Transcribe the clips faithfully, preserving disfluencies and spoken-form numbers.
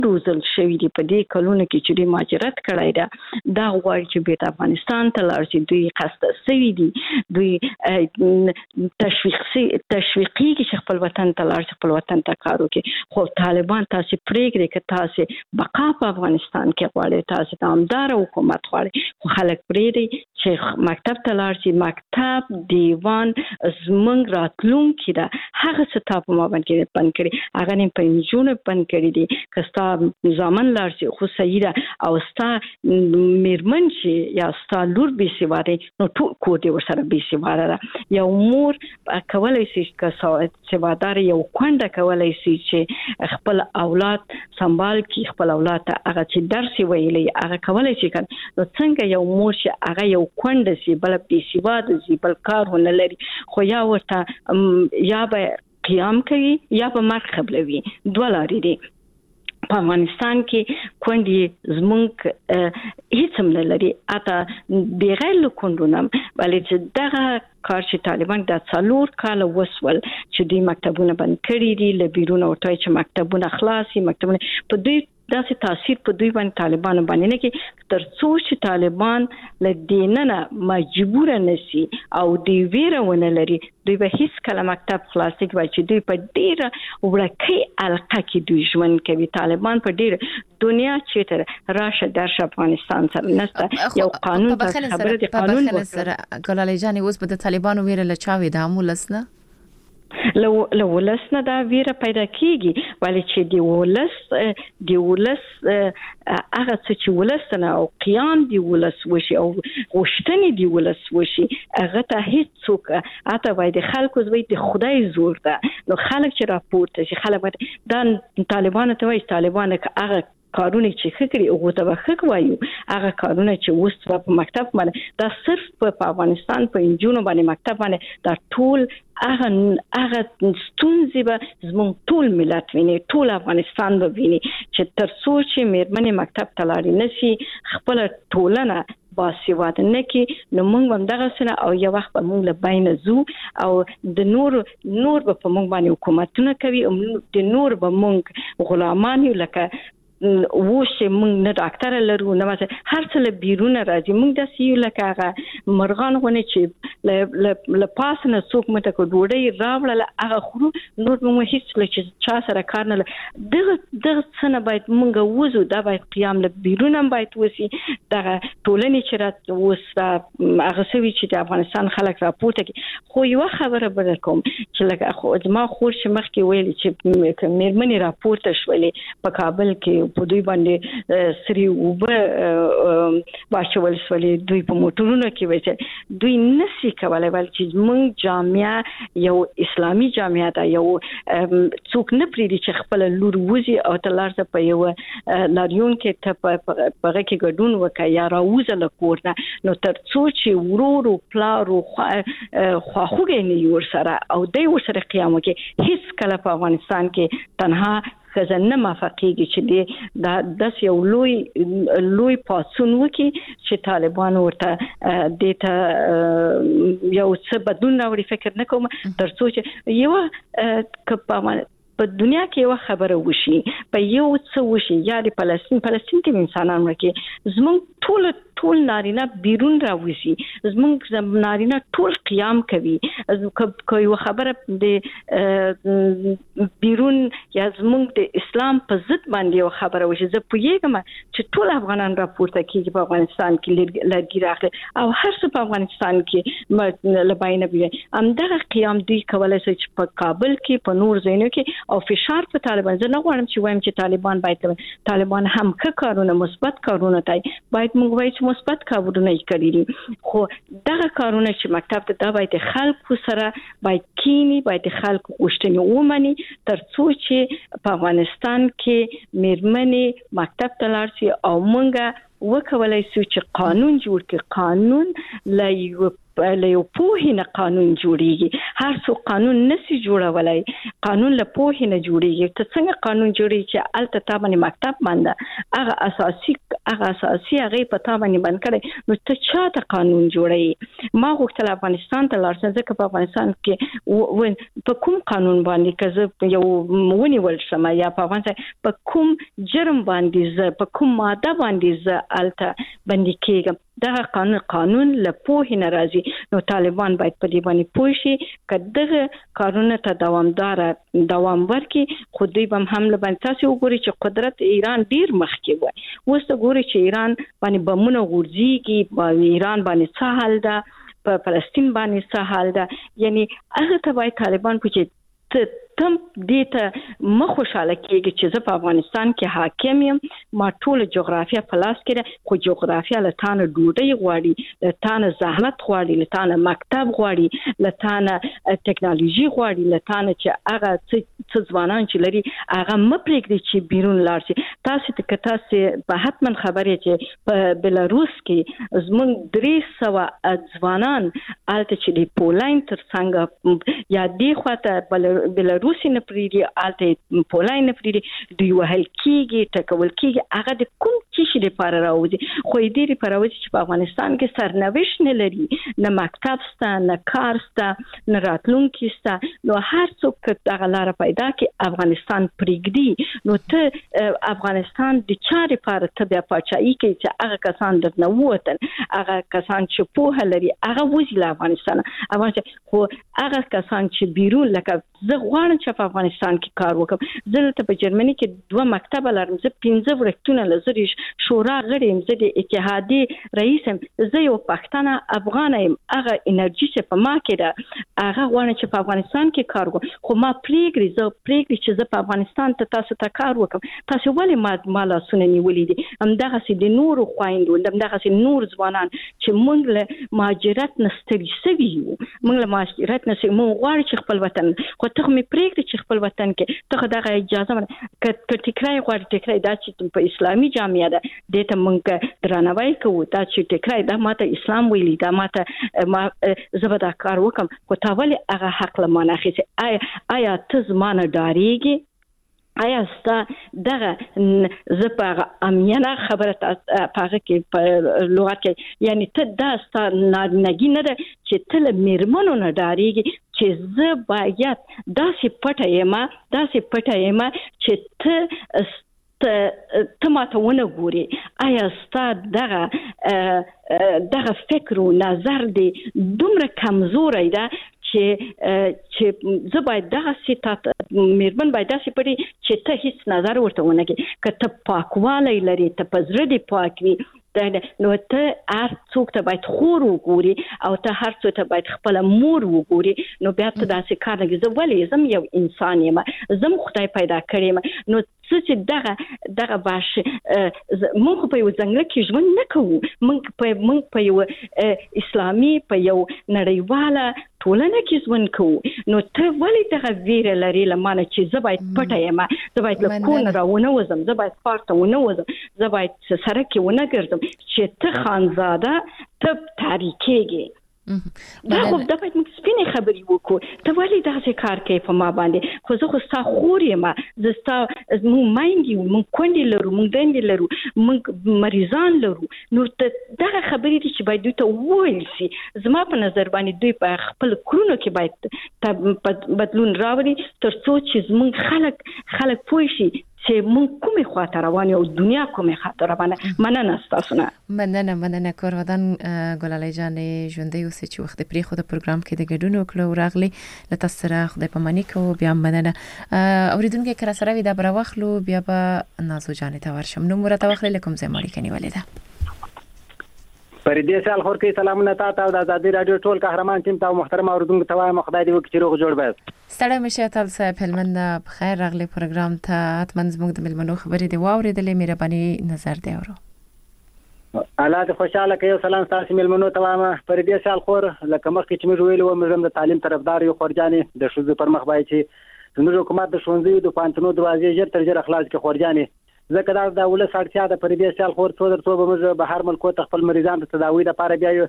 روزل شوی دی په دې کلونو کې چې د مهاجرت کړای دا دا غواړي چې بیت افغانستان ته لاړ شي. دوی قصد سوي دي دوی تشویقي تشویقي کې خپل وطن ته لاړ شي خپل وطن ته کار وکړي. خو طالبان تاسو پرېږدي که تاسو بقا په افغانستان کې غواړي تاسو دامدار حکومت غواړي خو خلک پرېږدي چې مکتب ته لاړ شي. مکتب دیوان زمونږ راتلونکي ده هغه څه تا په ما باندې بند کړي هغه نه په نجونو بند کړي دي که ستا زامن لاړ شي خو صحیح ده او ستا میرمن چې یا ستا لور بې سواده نو ټول کور دې ورسره بې سواده ده. یو مور کولی شي که سوادار یو کونډه کولی شي چې خپل اولاد سنبال کړي خپل اولاد ته هغه چې درس ویلی هغه کولی شي کنه. نو څنګه یو مور چې هغه یو کونډه شي بل بې سواده شي بل کار ونه لري خو یا ورته یا به قیام کوي یا به مرګ قبلوي دوه لارې دي. په افغانستان کې کونډې زمونږ هیڅ هم نه لري اته بغیر له کونډو نه ولې چې دغه کار چې طالبان د څلور کال وسول چې دوی مکتبونه بند کړي دي له بیرون ورته چې مکتبونه خلاصي مکتبونه په دوی داسې تاثیر په دوی باندې طالبانو باندې نه کې تر څو چې طالبان له دینه مجبور نشي او دی ویرونه لري دوی به هیڅ کله مکتب خلاصي کوي چې دوی په ډیره وړکې القه کې دوی ژوند کوي. طالبان په ډیره دنیا چې راشه درشه افغانستان سره نشته یو قانون ته خبره دي قانون سره ګلالي جان اوس به د طالبانو ویره لچاوي د امولسنه لو لو ولسنه دا ویره پیدا کیږي ولی چې دی ولس دی ولس هغه چې ولسنه او قیام دی ولس وشي او غوښتنې دی ولس وشي هغه ته هیڅ څوک اته وای د خلکو زوی د خدای زور ده. نو خلک چې راپورته شي خلک دا طالبان ته وای طالبان هغه کارونه چې خکري او ته وخک وایو هغه کارونه چې وست په مکتب باندې دا صرف په افغانستان په انجونو باندې مکتب باندې دا ټول هغه هغه ستونزې به زموږ ټول ملت ویني ټول افغانستان به ویني چې تر څو چې مېرمنې مکتب ته لاړې نشي خپل ټولنه باسواده نه کې نو موږ هم دغه سره او یو وخت به موږ له بین زو او د نور نور به په موږ باندې حکومتونه کوي او د نور به موږ غلامان یو لکه وشه موږ نه ډاکټر لرو نه هر څه له بیرون راځي موږ د سیو لکه هغه مرغان غونې چې ل پاس نه څوک مته کو ډوډۍ راوړل هغه خورو نور موږ هیڅ لچ چا سره کار نه دغه دغه څنګه باید موږ وځو دا باید قیام له بیرون هم باید وسی دغه ټولنې چې رات وسه هغه سوي چې د افغانستان خلک راپورته کی خو یو خبره بل کوم چې لکه خو ما خور چې مخ کې ویل چې مېرمنې راپورته شولې په کابل کې په دوی باندې سری وبه واچول شولې دوی په موټرونو کې وځي دوی نسی کولای ول چې موږ جامعه یو اسلامي جامعه ده یو څوک نه پریدي چې خپل لور وزي او تلارته په یو لاریون کې ته په هغه کې ګډون وکړي یا راوځه له کور نه نو تر څو چې ورورو پلارو خو خوګې نه یور سره او دوی ورسره قیام وکړي هیڅ کله په افغانستان کې تنها خزانه موافقېږي چې د د داس یو لوی لوی پاسون وکي چې طالبان ورته د ته یو څه بدون راوړي فکر نه کوم تر څو چې یو کپا په دنیا کې یو خبره وشي په یو څه وشي یا د فلسطین فلسطین کې انسانان ورکه زمون ټول ټول نارینه بیرون راوځي زمون نارینه ټول قیام کوي کوي خبره د بیرون یا زمون د اسلام په ضد باندې یو خبره وشي زه پوهیږم چې ټول افغانان راپورته کیږي په افغانستان کې لږی راغلي او هر څه په افغانستان کې لباینه بي ام دغه قیام دی کولای شي چې په کابل کې په نور ځایونو کې او فشار په طالبان زه نه غواړم چې وایم چې طالبان باید طالبان هم ښه کارونه مثبت کارونه کوي باید موږ وایو چې مثبت کارونه کوي خو دغه کارونه چې مکتب ته دا باید خلکو سره باید کینی باید خلکو غوښتنې ومني تر څو چې په افغانستان کې مېرمنې مکتب ته لاړ شي او موږ وکولای شو چې قانون جوړ کړي قانون لا یو له یو پوهې نه قانون جوړیږي. هر څو قانون نسی جوړولای، قانون له پوهې نه جوړیږي. ته څنګه قانون جوړیږي چې الته تا باندې مکتب باندې هغه اساسي هغه اساسي هغه پتا باندې باندې کړي، نو ته چاته قانون جوړی؟ ما غوښتل افغانستان ته لاړ شم ځکه په افغانستان کې په کوم قانون باندې کزه یو ونیول شم یا په افغانستان په کوم جرم باندې ز په کوم ماده باندې ز الته باندې کېږم. دا قانون قانون له پوهې ناراضي. نو طالبان باید په دې باندې پوه شي کداغه قانون ته دوامدار دوام ورکړي. خو دوی هم حمله باندې تاسو وګورئ چې قدرت ایران ډیر مخکې وای، اوس وګورئ چې ایران باندې بمونه غورځيږي، په ایران باندې څه حال ده، په فلسطین باندې څه حال ده. یعنی هغه ته باید طالبان پوښتنه تم دې ته مخوشاله کېږي چې زه په افغانستان کې حاکم یم، ما ټول جغرافیه په لاس کې ده، خو جغرافیه له تانه ډوډۍ غواړي، له تانه زحمت غواړي، له تانه مکتب غواړي، له تانه ټکنالوژي غواړي، له تانه چې هغه څه ځوانان چې لري هغه مپرېږدي چې بیرون لاړ شي. تاسو ته که تاسو په حتما خبرې چې په بلاروس کې زمونږ درې سوه ځوانان الته چې د پولند تر څنګه یا دې خواته بلاروس نه پریږي الته پولند نه پریږي، دوی وهل کېږي، ټکول کېږي. هغه د کوم چې لپاره راوځي؟ خو دې لپاره راوځي چې په افغانستان کې سرنوشت نه لري، نه مکتب سته، نه کار سته، نه راتلونکي سته. نو هر څوک دغه لار پیدا کې افغانستان پریږدي، نو ته افغانستان د چا لپاره ته بیا پاچاهي کوي چې هغه کسان درنه ووتل، هغه کسان چې پوهه لري هغه وځي له افغانستان. افغانستان خو هغه کسان چې بیرون لکه زه غواړم چې په افغانستان کې کار وکړم. زه ته په جرمني کې دوه مکتب لرم، زه پنځه ورکتونه لزري شورا غړي يم، زه د اتحادیې رئیس يم، زه یو پښتنه افغان یم. هغه انرژي چې په ما کې ده هغه غواړم چې په افغانستان کې کار وکړم. خو ما پریږدي زه پریږدي چې زه په افغانستان ته تاسو ته کار وکړم. تاسو ولې ما مالا سونه نیولې دي؟ همدغه سي د نور خويندو، همدغه سي نور ځوانان چې موږ له مهاجرت نستړي سوي یو، موږ له مهاجرت نسې موږ غواړو چې خپل وطن، خو ته مې پریږدي چې خپل وطن کې ته دغه اجازه ونه ک ټیکرای غواړي. ټیکرای دا چې په اسلامي جامعه ده د ته مونږ درناوی کوو، دا چې ټیکرای دا ماته اسلام ویلي، دا ماته ما زبدا کار وکم. خو تا ولې هغه حق لمانه اخیسته؟ آیا آیا ته زمانه ډاریږي؟ آیا ستا دغه زپاغه امیانه خبره پاغه کې په لغت کې یعنی ته دا ستا نګی نه ده چې ته میرمنو نه ډاریږي چې زه باید داسې پټه یم داسې پټه یم چې ته ته ته ماته ونه ګوري؟ آیا ستا دغه دغه فکر او نظر دی دومره کمزوري ده چې چې زه باید دغه سیټات میرمن باید داسې پړي چې ته هیڅ نظر ورته ونه کې که ته پاکوالی لري، ته په زړه دې پاک وي، نو ته هر څوک ته باید خور وګوري او ته هر څوک ته باید خپل مور وګوري. نو بیا ته داسې کار نه کوي. زه ولې زم یو انسان یم، زم خدای پیدا کړم، نو چې دغه دغه باش موږ په یو ځنګل کې ژوند نه کوو، موږ په موږ په یو اسلامي په یو نړیواله ټولنه کې ژوند کوو. نو ته ولې دغه ویره لري لمانه چې زه باید پټه یم، زه باید له کونه راونه وځم، زه باید پارته ونه وځم، زه باید سره کې ونه ګرځم چې ته خانزاده ته تاریکېږي. دا خو د باید موږ سپینې خبرې وکړو. ته ولې داسې کار کوي په ما باندې؟ خو زه خو ستا خور یم، زه ستا موږ میندې یو، موږ کونډې لرو، موږ دندې لرو، موږ مریضان لرو. نو دغه خبرې دي چې باید دوی ته وویل شي. زما په نظر باندې دوی په خپل کړنو کې باید بدلون راوړي تر څو چې زموږ خلک خلک پوه شي چې مونږ کومه خواته روان یو، دنیا کومه خواته روانه. مننه تاسو نه. مننه مننه کورودان ګلالۍ جان ژوندۍ اوسې چې وخت پرې خو د پروګرام کې د ګډون وکړو راغلي لته سره خدای په مانی کو. بیا مننه اوریدونکو کرا سره ودا بر واخلو بیا به نازو جان ته ورشم. نو مرته واخلې کوم ځای مالک نیولې ده. پردیس الخور کې سلامونه تاسو او د آزادۍ رادیو ټول قهرمان ټیم ته محترم اوریدونکو ته وایم خدای دې وکړي روغ جوړ به. ستړی مشه تاسو صاحب هلمند بخیر راغلی پروګرام ته. اتمن زموږ د ملمنو خبرې دی واوریدلې، مهرباني نظر دی اورو. الله دې خوشاله کوي. سلام تاسو ملمنو ته وایم. پردیس الخور لکه مخکې چې موږ ویلو موږ د تعلیم طرفدار یو، خورجانې د شوزو پر مخ باید چې زموږ حکومت د ښوونځیو د پانتونو دروازې ژر تر ژره خلاص کړي. خورجانې ځکه دا د ولس اړتیا ده. پردیس الخور څو در څو به موږ بهر ملکو ته خپل مریضان د تداوی لپاره بیا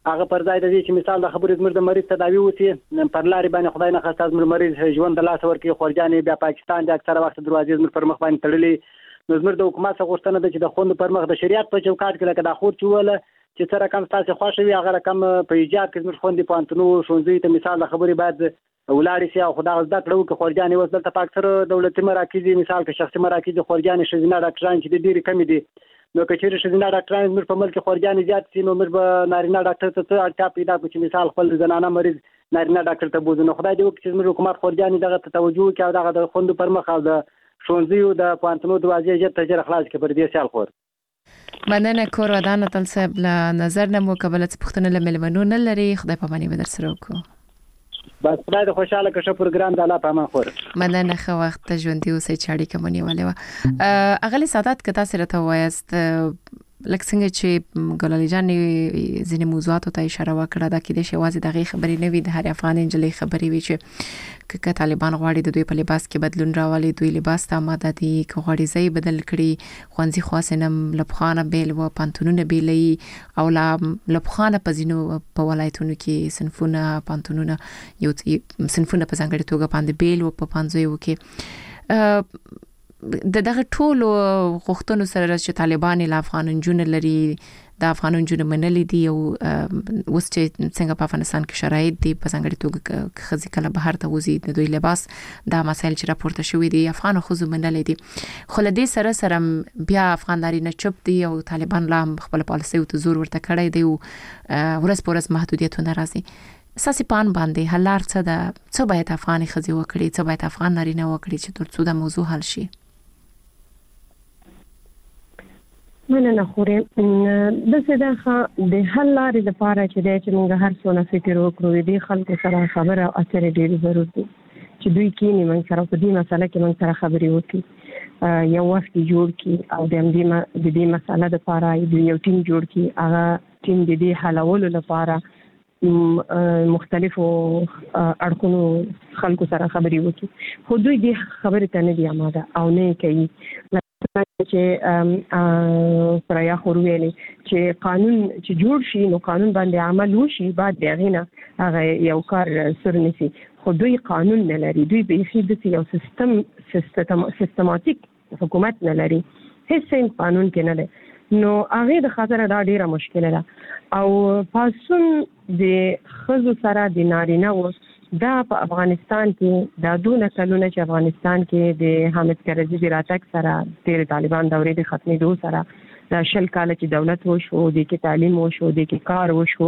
هغه پر ځای د دې چې مثال د خبرې زموږ د مریض تداوي وسی پر لارې باندې خدای نه خاصه زموږ مریض ژوند د لاس ورکړي خورجانې بیا پاکستان د اکثره وخت دروازې زموږ پر مخ باندې تړلې. نو زموږ د حکومت څخه غوښتنه ده چې د خوند پر مخ د شریعت په چوکاټ کې لکه دا خور چې وله چې څه رقم تاسو خوښ وي هغه رقم په ایجاد کې زموږ خوندې پانتونو ښوونځي ته مثال د خبرې باید ولاړې شي او خدا زده کړو که خورجانې اوس دلته په اکثره دولتي مراکز مثال که شخصي مراکز خورجانې ښځینه ډاکټران چې ډېرې کمې دي نو که چیرې ښځینه ډاکټران زموږ په ملک کې خورجانې زیات شي نو موږ به نارینه ډاکټر ته څه اړتیا پیدا کړو چې مثال خپل زنانه مریض نارینه ډاکټر ته بوځو. نو خدای دې وکړي چې زموږ حکومت خورجانې دغه ته توجه وکړي او دغه د خوندو پر مخ او د ښوونځیو د پوهنتونو دروازې ژر تر ژره خلاص کړي پر دې سیال خور. مننه کور ودان تل صاحب له نظر نه مو قبل څه پښتنه له ملمنو نه لري خدای په معنی بدر سره وکړو. بس خدای دې خوشاله کړي پروګرام د الله په امان خور. مننه خو وخت ته ژوندۍ اوسئ چې اړیکه مونږ ولې و اغلی سادات کته سره ته وایست لکه څنګه چې ګلالي جان ځینې موضوعات ته اشاره وکړه دا کې د شوازي دغه خبرې نه وي د هر افغان انجلې خبرې وي چې که طالبان غواړي د دوی په لباس کې بدلون راولي دوی لباس ته آماده دي که غواړي ځای بدل کړي خوانزي خاصنم لبخانه بیل و پانتونونه بیلې او لا لبخانه په ځینو په ولایتونو کې صنفونه پانتونونه یو صنفونه په ځانګړي توګه باندې بیل و په پانځوي وکي د دغه ټولو غوښتنو سره چې طالبان له افغان جنونو لري د افغان جنونو منلي دي او اوس چې څنګه په افغانستان کې شرایط دي په څنګه توګه خزي کله بهر ته وزي د دوی لباس دا مسایل چې راپورته شوې دي افغان خو منلي دي خو له دې سره سره بیا افغان لري نه چپ دي او طالبان لا خپل پالیسي او زور ورته کړی دی او ورس پورس محدودیتونه راځي ساسي پان باندې هلار څه ده څه باید افغاني خزي وکړي څه باید افغان لري نه وکړي چې ترڅو د موضوع حل شي. مننه خوري د صداخه د حل لارې لپاره چې د چې موږ هر څونه فکر وکړو د خلکو سره خبره او اترې ډېر ضروري دي چې دوی کینی موږ سره په دې مسله کې موږ سره خبرې وکړي یو وخت جوړ کی او د دې د دې مسله لپاره یو ټیم جوړ کی هغه ټیم د دې حلولو لپاره مختلفو اړخونو خلکو سره خبرې وکړي خو دوی دې خبرې ته نه دي آماده او نه کوي چې پریا خورویلي چې قانون چې جوړ شي نو قانون باندې عمل وشي بعد دغه نه هغه یو کار سر نسی خو دوی قانون نه لري دوی به هیڅ یو سیستم سیستم سیستماتیک حکومت نه لري هیڅ قانون کې نه لري نو هغه د خاطر دا ډیره مشکله ده او پاسون د خزو سره د نارینه و دا په افغانستان کې د دونه کلونه چې افغانستان کې د حامد کرزي د راتګ سره د طالبان دورې د ختمېدو سره د شل کال چې دولت وشو د کې تعلیم وشو د کې کار وشو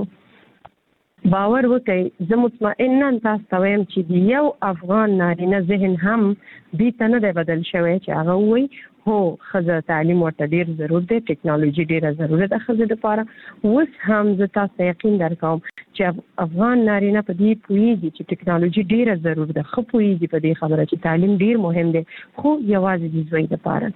باور وکړئ زه مطمئنا تاسو ته وایم چې یو افغان نارینه ذهن هم دې ته نه بدل شوی چې هغه وایي هو خزه تعلیم ورته ډیر ضرورت دی ټیکنالوژي ډیره ضرورت ده خزه لپاره اوس هم زه تاسو یقین درکوم چې افغان نارینه په دې پوهیږي چې ټیکنالوژي ډیره ضرورت ده خو پوهیږي په دې خبره چې تعلیم ډیر مهم دی خو یوازې د زوی لپاره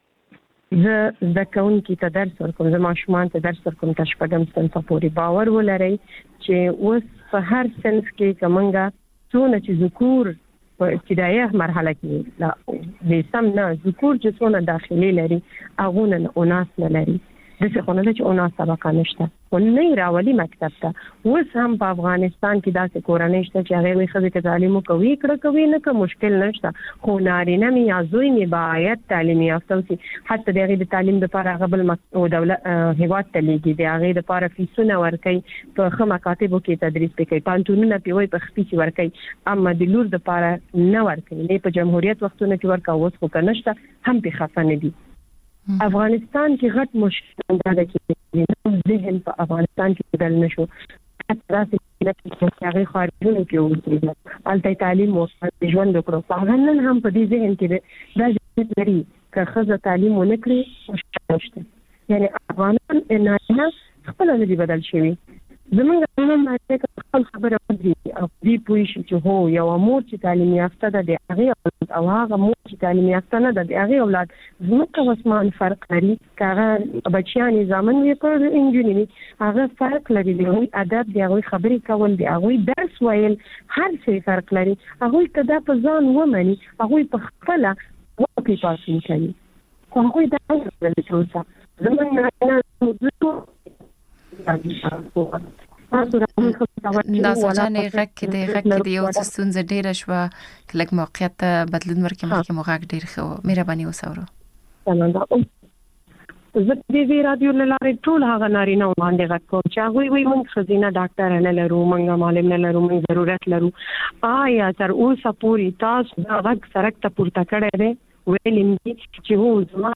زه د کون کې ته درس ورکوم زه ماشومان ته درس ورکوم تاسو شپږم صنف پورې باور ولرئ چې اوس په هر صنف کې کومنګا څونه چې ذکور په ابتدایي مرحله کې لا د سم نه ذکور چې څونه داخلي لري هغه نه اوناس نه لري د څه خونه چې اوناس طبقه نشته او نه راولي مکتب ته اوس هم په افغانستان کې داسې کورنۍ شته چې هغه وي خزه تعلیم کوي کړه کوي نه که مشکل نشته خو نارینه می یا زوی می باید تعلیم یافته وي حتی دغه د تعلیم لپاره غبل دولت هیواد ته لګي د هغه لپاره فیسونه ورکي په خمه کاتبو کې تدریس کوي پانتونونه پیوي په خپل ورکي اما د لور لپاره نه ورکي نه په جمهوریت وختونه کې ورکا اوس خو کنهشته هم په خفنه دي افغانستان کې غټ مشکل دا ده چې ذهن په افغانستان کې بدل نشو تاسو چې هغه خارجونو کې اوسېږي الته تعلیم او ژوند وکړو په نن هم په دې ذهن کې دا ځکه لري چې خزه تعلیم ونکړي مشکل شته یعنی افغانان نه خپل نه دي بدل شوی زمونږ هم ماته خپل خبره ودی او دې پوي شي چې هو یو امور چې تعلیم یافته ده د هغه او هغه مور چې تعلیم یافته نه ده د هغه اولاد زموږ وسمان فرق لري کاغه بچیان ځامن وي پر انجینری هغه فرق لري د ادب د هغه خبرې کول د هغه درس ویل هر څه فرق لري هغه کدا په ځان ومني هغه په خپل وکي پاسین کوي خو هغه دا څه زمونږ نه تاسو راځي نازو جانې غږ کې د غږ کې د یو څه ستونزه ډیره شوه کله موقعیت بدلون ورکړي مخکې مو غږ ډیر خو مهرباني وسورو څنګه زه د دې رادیو لاره ټول هغه نارینه باندې غږ کوم چې هغه وی موږ خزینه ډاکټر نه لرو موږ معلم نه لرو موږ ضرورت لرو آیا تر اوسه پوری تاسو دا غږ سرک ته پورته کړی دی ویلې چې هو زما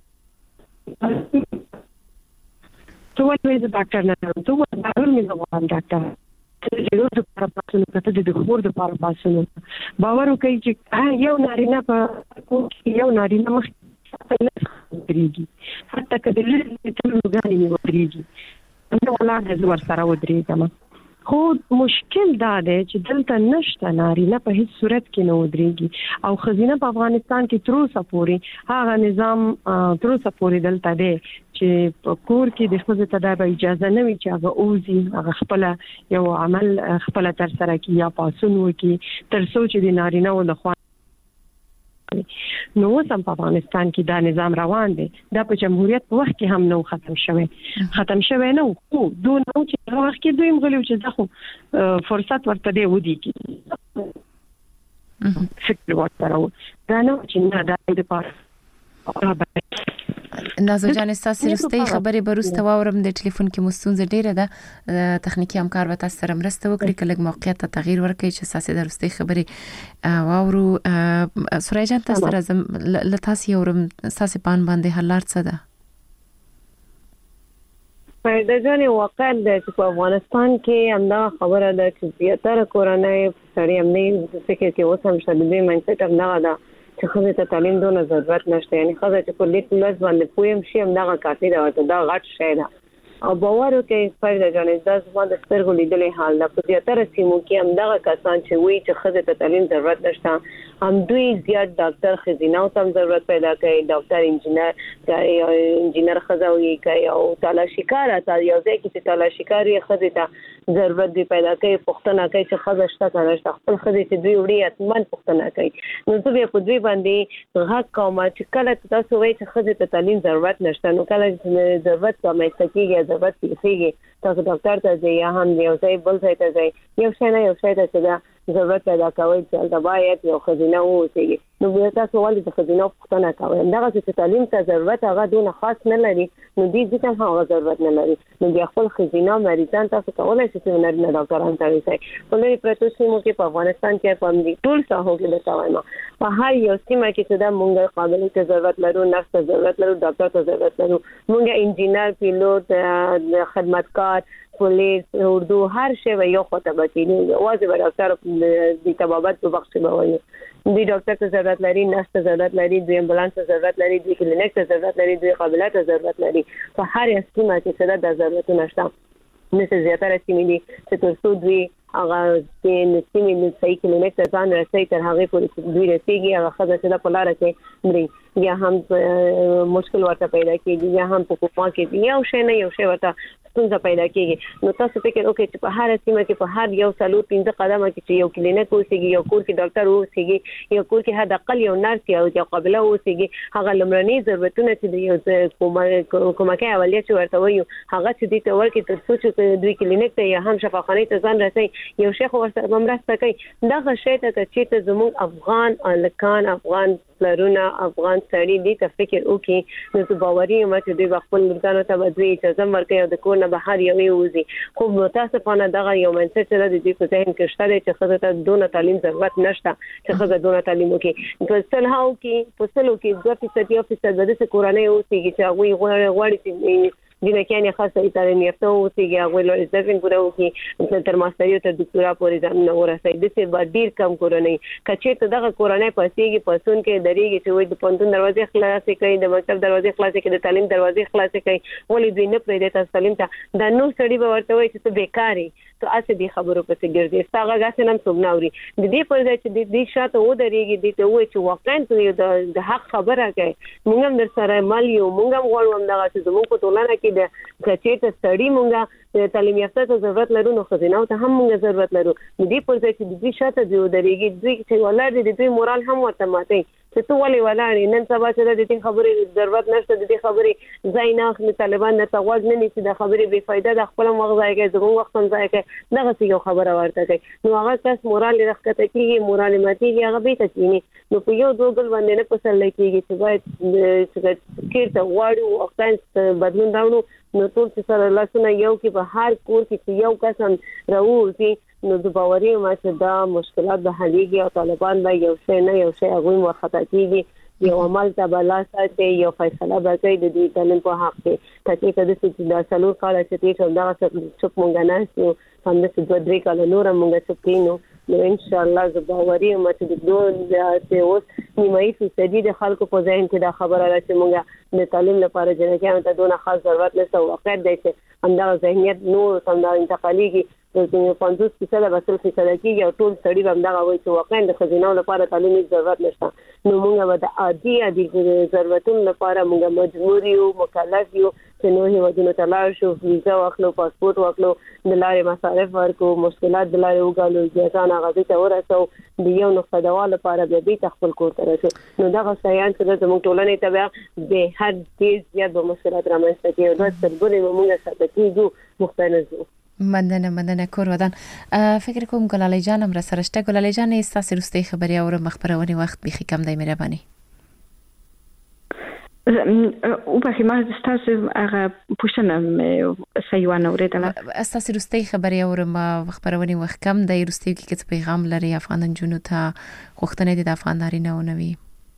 ته ولې د ډاکټر نه لرو ته ولې مې غواړم ډاکټر چې یو د پرپاسونو کته د خور د پرپاسونو باور وکړي چې یو نارینه په یو نارینه مخ ودرېږي حتی که د لرې ټول لوګانې مې ودرېږي زه ولاړه زه ورسره ودرېږم خو مشکل دا دی چې دلته نشته نارینه په هیڅ صورت کې نه ودرېږي او ښځینه په افغانستان کې تر اوسه پورې هغه نظام تر اوسه پورې دلته دی چې په کور کې د ښځې ته دا به اجازه نه وي چې هغه اوزي هغه خپله یو عمل خپله ترسره کړي یا پاڅون وکړي تر څو چې د نارینه‌وو لخوا نو سم په افغانستان کې دا نظام روان دی دا په جمهوریت په وخت کې هم نو ختم شوی ختم شوی نو خو دوی نو چې په وخت کې دوی مغلو چې دا فرصت ورته دی ودی کی فکر ورته راو دا نو چې نه دا د پاره نازو جان تاسو رستي خبرې بروسته واورم د ټلیفون کې مستونزه ډیره ده تخنیکی همکار به تاسو سره مرسته وکړي کله موقعیت ته تغییر ورکړي چې تاسو د رستي خبرې واورو سورای جان تاسو راځم ل تاسو یورم تاسو پان باندې حلار څه ده پیدا ځنه واقع ده چې په افغانستان کې همدا خبره ده چې زیاتره کورنۍ سړي هم نه فکر کې اوس هم شته د ماینډ هم نه ده چې خو ته تعلیم دونه ضرورت نشته یعنی خو چې په لیک لږ باندې پویم شي هم دا کافي ده او دا غټ شی ده او باور وکړئ پیدا ځنه د ځوان د سترګو لیدلې حال ده په زیاتره سیمو کې هم دا کسان چې وایي چې خو ته تعلیم ضرورت نشته هم دوی زیات ډاکټر خزینه او تم ضرورت پیدا کوي ډاکټر انجینر کوي انجینر خزاوي کوي او تلاشي کار تا یو ځای کې تلاشي کاری خزیته ضرورت دی پیدا کوي پښتنه کوي چې خزشته کنه خپل خزې چې دوی وړي اتمن پښتنه کوي نو زه به په دوی باندې غږ کوم چې کله تاسو وایي چې خزې ته تعلیم ضرورت نشته نو کله ضرورت کومه ستګي ضرورت کیږي تاسو ډاکټر ته ځئ یا هم یو ځای بل ځای ته ځئ یو څه نه یو څه ته دا ضرورت پیدا کوي چې دا باید یو خزینه ووسیږي نو بیا تاسو ولې د خزینه پوښتنه کوئ دا چې تعلیم ته ضرورت هغه دونه خاص نه لري نو دې ځکه هغه ضرورت نه لري نو بیا خپل خزینه مریضان تاسو کولای شئ چې نه ډاکټران ته وایي ولې پرتو سیمو کې په افغانستان کې په دې ټول ساحو کې د تاوانه په هر یو سیمه کې چې دا مونږه قابلیت ته ضرورت لرو نفس ته ضرورت لرو ډاکټر ته ضرورت لرو مونږه انجینر پیلوټ خدمتکار پولیس اردو هر شی یو خطه بچینی واځي به ډاکټر د طبابت په وخت کې وایي دی ډاکټر ته ضرورت لري نرس ته ضرورت لري د امبولانس ته ضرورت لري د کلینیک ته ضرورت لري د قابلیت ته ضرورت لري په هر یو سیمه کې څه د ضرورت نشته نو څه زیاتره سیمې دي چې تاسو دوی هغه د سیمې د صحیح کلینیک ته ځان رسي تر هغه پورې دوی رسیږي هغه خدای چې د پلار کې مري یا هم مشکل ورته پیدا کیږي یا هم په کوپا کې یو شی نه یو شی ورته څنګه پیدا کیږي نو تاسو فکر وکړئ چې په هر سیمه کې په هر یو سالو پنځه قدمه کې یو کلینیک اوسېږي یو کور کې ډاکټر اوسېږي یو کور کې حد اقل یو نرس یا یو قابله اوسېږي هغه لمړني ضرورتونه چې یو کومه کومه اولیه چې ورته وایو هغه چې د تور کې تر څو چې دوی کلینیک ته یا هم شفاخانه ته ځان رسي یو شیخ ورسره مرسته کوي دا غشې ته چې زموږ افغان الکان افغان پلرونه افغان سړي دې ته فکر وکړي نو باوري یم چې دوی خپل لګانو ته بدوي چې زم ورکه یو د کور نه بهر یو وي خو متاسفانه دغه یو منځ چې د دې په ذهن کې شته چې خزه ته دونه تعلیم ضرورت نشته چې خزه دونه تعلیم وکړي په سلهاو کې په سلو کې دوه فیصد یو فیصد د څه کورنۍ اوسېږي چې هغه غواړي غواړي چې جنکیان خاصه تعلیم یافته اوسېږي هغه له ځین ګورو کې تر ماستریو ته ډاکټرا پورې ځان نو ورسېږي د څه ډیر کم کورنۍ کچې ته دغه کورنۍ پاسېږي پسون کې درېږي چې وې د پوندون دروازې خلاصې کوي د مکتب دروازې خلاصې کوي د تعلیم دروازې خلاصې کوي ولې دوی نه پرې د تعلیم ته د نو سړي به ورته وایي چې ته بیکاري ته اسې دې خبرو پسې ګرځي ستاغه غاسه نم څوم ناوري د دې پر ځای چې دې شاته و درېږي دې ته وایي چې واقعا د حق خبره کوي موږ هم در سره مال یو موږ هم غواړو دا چې زموږ په ټولنه کې د کچې ته سړی مونږه تعلیم یافته ته ضرورت لرو نو خزینه ته هم مونږ ضرورت لرو د دې پر ځای چې د دې شاته دی درېږي دوی چې ولر دي د دوی مورال هم ورته ماتي چې ته ولې ولاړې نن سبا چې د دې خبرې ضرورت نشته د دې خبرې ځای نه اخلي طالبان نه تغوږ نه نیسي د خبرې بې فایده د خپل وخت ضایع کوي زموږ وخت هم ضایع کوي دغه څه یو خبره ورته کوي نو هغه کس مورال یې راښکته کېږي مورال یې ماتېږي هغه بېرته کېني نو په یو دوه بل باندې نه پسرلی کېږي چې باید چې چېرته غواړو واقعا بدلون راوړو نو ټول چې سره لاسونه یو کې په هر کور کې چې یو کس هم راووځي نو د باوري یم چې دا مشکلات به حلېږي او طالبان به یو شی نه یو شی هغوی وارخطا کېږي یو عمل ته به لاس اچوي یو فیصله به کوي د دې تعلیم په حق کې که چېرته داسې چې دا څلور کاله چې تېر شول دغه چوپ مونږ ناست یو همداسې دوه درې کاله نور هم مونږ چوپ کېنو نو انشاءالله زه باوري یم چې د دوه اوس نیمایي فیصدي د خلکو په ذهن کې دا خبره ده چې مونږ د تعلیم لپاره جنکیانو ته دونه خاص ضرورت نشته او واقعیت دی چې همدغه ذهنیت نور همدا انتقالیږي د پنځوس فیصده به سل فیصده کېږي او ټول سړي به همدغه وایي چې واقعا د ښځینهو لپاره تعلیم هېڅ ضرورت نشته نو مونږ به د عادي عادي ضرورتونو لپاره مونږ مجبور یو مکلف یو چې نور هېوادونو ته لاړ شو ویزا واخلو پاسپورټ واخلو د لارې مصارف ورکړو مشکلات د لارې وګالو اجازه هغه ته ورسو د یو نقطه دوه لپاره بیا بیرته خپل کور ته راشو نو دغه شیان چې زموږ ټولنې ته بیا د هر ډېر زیات به مشکلات رامنځته کوي او دا تربورې به مونږ ساته کېږو مختلف ځو مننه مننه کور ودان فکر کوم ګلالۍ جان هم را سره شته ګلالۍ جان ستاسو وروستۍ خبرې اورم خبرونه وخت بیخي کم دی مهرباني او په ما ستاسو هغه پوښتنه سیوانه اوریدله ستاسو وروستۍ خبرې اورم خبرونه وخت کم دی وروستۍ کې څه پیغام لري افغان جنونو ته غوښتنې دي د افغان نارینه او نوي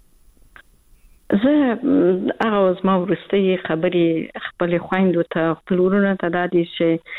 زه هغه زما وروستۍ خبرې خپل خویندو ته خپل ورونو ته دا دي چې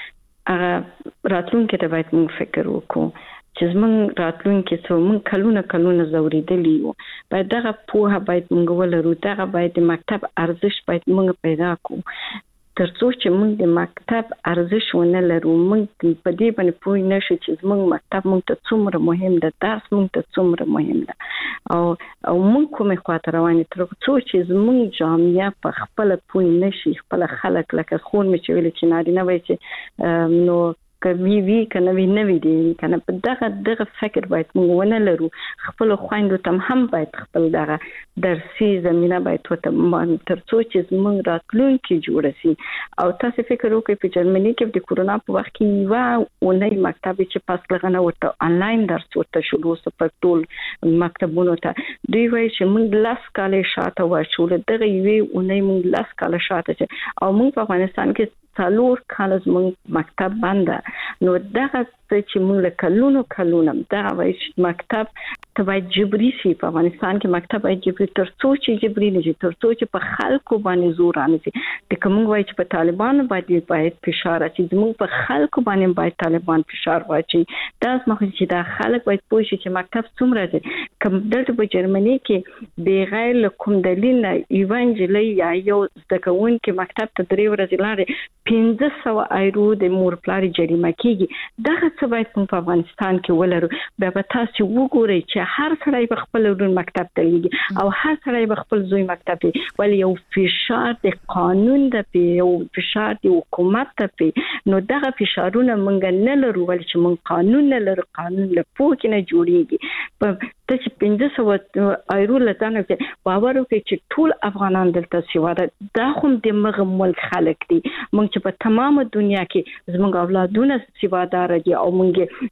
هغه راتلونکي ته باید موږ فکر وکړو چې زموږ راتلونکي څو موږ کلونه کلونه زورېدلي یو باید دغه پوهه باید موږ ولرو دغه باید د مکتب ارزښت باید موږ پیدا کړو تر څو چې موږ د مکتب ارزښت ونه لرو موږ په دې باندې پوه نشو چې زموږ مکتب موږ ته څومره مهم ده درس موږ ته څومره مهم ده او او موږ کومه خواته روان تر څو چې زموږ جامعه په خپل پوه نشي خپل خلک لکه خون مې چې ویل چې نارینه وایي چې نو کوي وی کنه وی نه وی دي کنه په دغه دغه فکر باید موږ ونه لرو خپل خويندو تم هم باید خپل دغه درسي زمينه باید ته تر څو چې موږ راتلونکي جوړ شي او تاسو فکر وکړئ په جرمني کې د کورونا په وخت کې یو اونۍ مکتب چې پاس لغنه ورته انلاین درس ورته شروع سو په ټول مکتبونو ته دوی وایي چې موږ لاس کاله شاته واشو دغه یوې اونۍ موږ لاس کاله شاته او موږ په افغانستان کې څلور کال زموږ مکتب بنده نو دغه چې موږ له کلونو کلونو دغه وایي چې مکتب ته باید جبري شي په افغانستان کې مکتب باید جبري تر څو چې جبري نه شي تر څو چې په خلکو باندې زور نه شي د کوم وایي چې په طالبانو باندې باید فشار اچي زموږ په خلکو باندې باید طالبان فشار واچي دا زموږ چې دا خلک باید پوه شي چې مکتب څومره دي کوم دلته په جرمني کې بغیر کوم دلیل نه ایوانجلی یا یو ځکهون کې مکتب ته درې ورځې لاره پنځه سوه ایرو د مور پلار جریمه کیږي دغه څه باید په افغانستان کې ولرو بیا به تاسو وګورئ چې هر سړی به خپل ورون مکتب ته لېږي او هر سړی به خپل زوی مکتب ته ولې یو فشار د قانون د یو فشار د حکومت ته نو دغه فشارونه مونږ نه لرو ولې چې مونږ قانون نه لرو قانون له پوهې نه جوړیږي په ته چې پنځه سوه ایرو لته کې باور وکړئ چې ټول افغانان دلته سیواده دا خو د مغه ملک خلک دي مونږ چې په تمامه دنیا کې زموږ اولادونه سیوادار دي او مونږ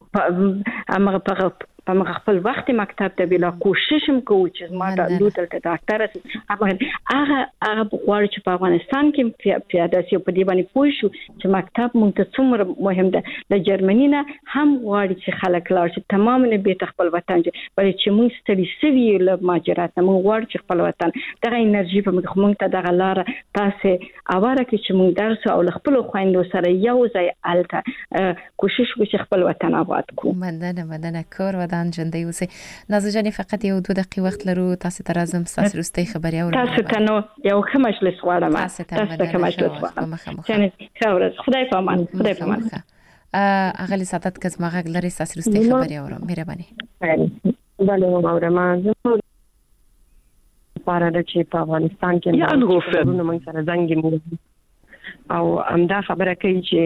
په هغه په په خپل وخت مکتب ته بلا کوشش هم کوو چې ما د لوتل ته ډاکټر هغه هغه هغه غواړي چې په افغانستان کې پیاده شي په دې باندې پوه شو چې مکتب مونږ ته څومره مهم ده د جرمني نه هم غواړي چې خلک لاړ شي تمام نه به خپل وطن ولې چې مونږ ستړي سوي له ماجرات نه مونږ غواړو چې خپل وطن دغه انرژي په مونږ ته دغه لار تاسو اواره کې چې مونږ درس او خپل خويندو سره یو ځای الته کوشش وکړو چې خپل وطن آباد کړو مننه مننه کور ودان ژوندۍ اوسئ نازو جانې فقط یو دوه دقیقې وخت لرو تاسو ته راځم ستاسو وروستۍ خبرې اورم تاسو ته نو یو ښه مجلس غواړم تاسو ته ښه مجلس غواړم چې ښه ورځ خدای په امان خدای په امان اغلی سعادت که زما غږ لري ستاسو وروستۍ خبرې اورم مهرباني بله اورم لپاره چې په افغانستان کې یا انغوفه موږ سره زنګ موږ او همدا خبره کوي چې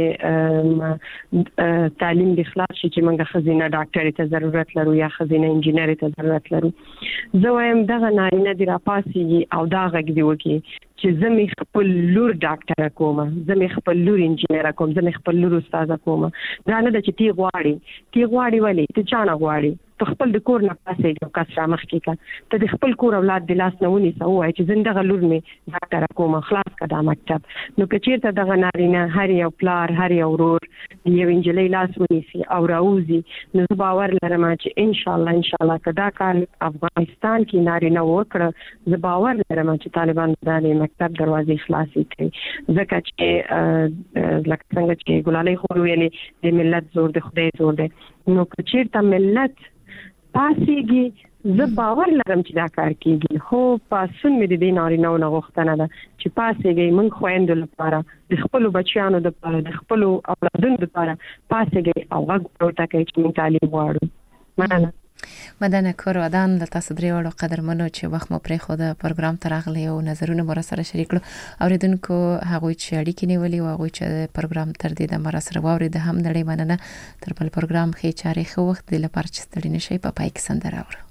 تعلیم د خلاص شي چې موږ خزینه ډاکټر ته ضرورت لرو یا خزینه انجینر ته ضرورت لرو. زه وایم دغه نارینه دی راپاسي او دا غږ دی وکي چې زمي خپل لور ډاکټر کوم، زمي خپل لور انجینر کوم، زمي خپل لور استاد کوم. دا نه د چې تی غواړي تی غواړي ولی ته چانه غواړي ته خپل د کور نه پاسې یو کس را مخ کې کا ته د خپل کور اولاد د لاس نه ونی سو وای چې زنده لور می ډاکټر کوم خلاص کړه مکتب. نو کچیرته دغه نارینه هر یو پلار هر یو ورور یو انجلۍ لاس ونیسي او راوځي، نو باور لرم چې ان شاء الله ان شاء الله کدا کار افغانستان کې نارینه وکړه، زه باور لرم چې طالبان د مکتب دروازې خلاصې کړي. ځکه چې لکه څنګه چې ګلالۍ خو ویلي د ملت زور د خدای زور دی، نو کچیرته ملت پاسيږي زه باور لرم چې دا کار کیږي. خو پاسون مې د دې نارینه نه غوښتنه ده چې پاسيږي موږ خويندو لپاره د خپل بچیانو لپاره د خپل اولادونو لپاره پاسيږي او غږ پورته کوي چې موږ تعلیم غواړو. مننه. مدنه کورودان د تاسو درې وړو قدرمنو چې وخت مو پرې خو د پروګرام ترغلي او نظرونه مو سره شریک کړو. اوریدونکو هغه چې اړیکې نیولې او هغه چې پروګرام تر دې د مر سره ووري د هم نړۍ مننه. تر بل پروګرام خې چاري خو وخت د لپاره چې ستړي نشي په پای کې سندره اورو.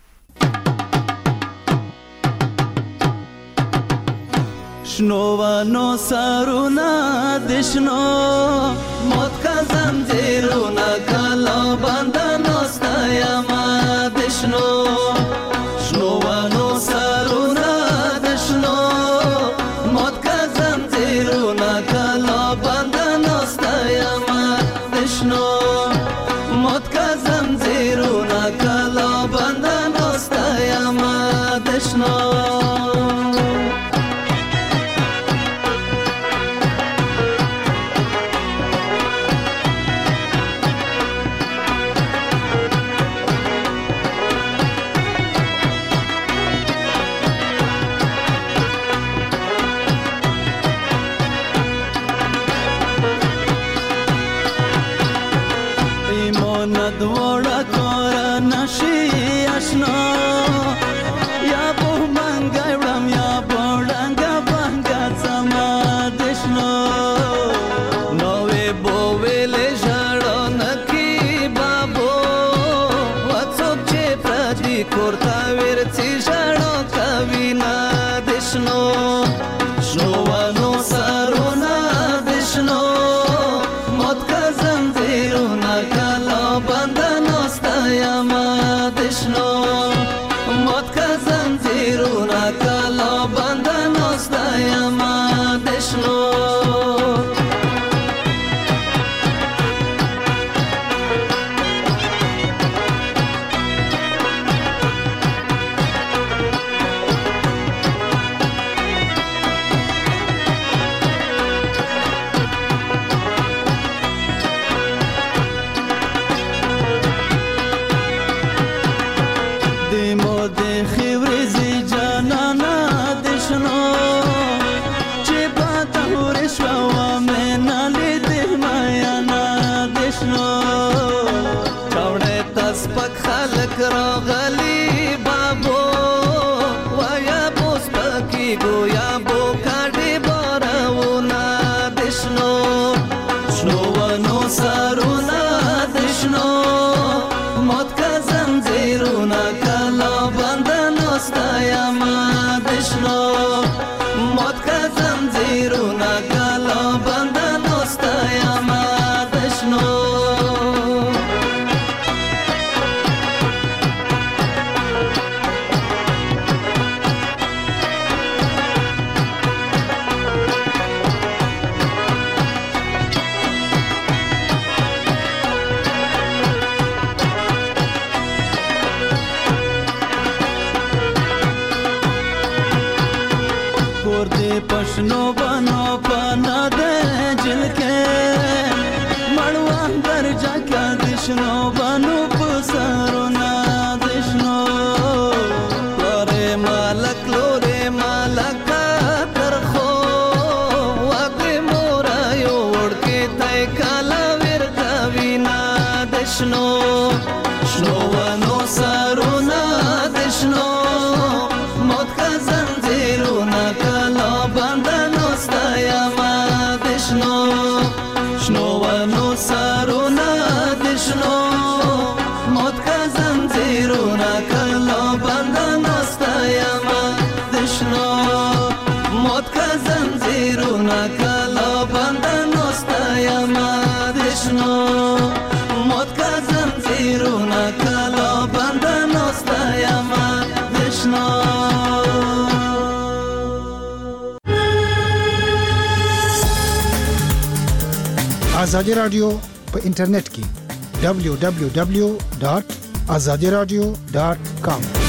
شنوانو سارونا دشنو موت کا زنجیرونا کلا بندنو ستایما دشنو شنوانو سارونا دشنو موت کا زنجیرونا کلا بندنو ستایما دشنو موت کا زنجیرونا کلا بندنو ستایما دشنو موت کا زنجیرونه کلا بندنو ستایما کا زنجیرونه کلا بنده نستایم دشنو مات کا زنجیرونه کلا بنده نستایم دشنو آزادی رادیو په انټرنیټ کې دبلیو دبلیو دبلیو ډاٹ آزادی رادیو ډاٹ کام